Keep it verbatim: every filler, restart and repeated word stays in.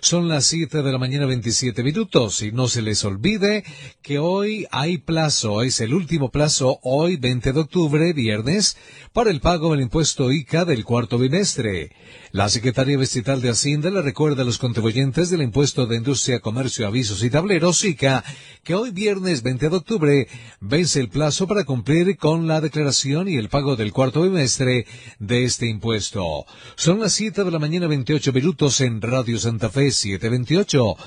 Son las siete de la mañana, veintisiete minutos, y no se les olvide que hoy hay plazo, es el último plazo, hoy veinte de octubre, viernes, para el pago del impuesto I C A del cuarto bimestre. La Secretaría Distrital de Hacienda le recuerda a los contribuyentes del impuesto de industria, comercio, avisos y tableros I C A que hoy viernes veinte de octubre vence el plazo para cumplir con la declaración y el pago del cuarto bimestre de este impuesto. Son las siete de la mañana, veintiocho minutos en Radio Santa Fe, siete veintiocho.